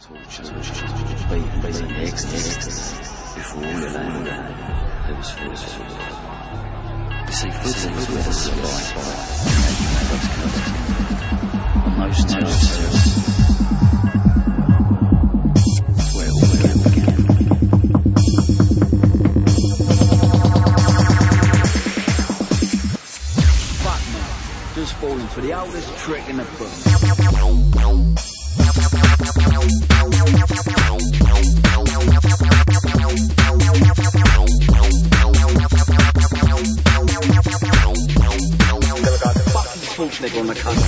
beating ecstasy before all the land there was full of you see, football was where the survive on those terraces where all began. Fuck me, just falling for the oldest trick in the book. Fucking Schwarzenegger on the cover.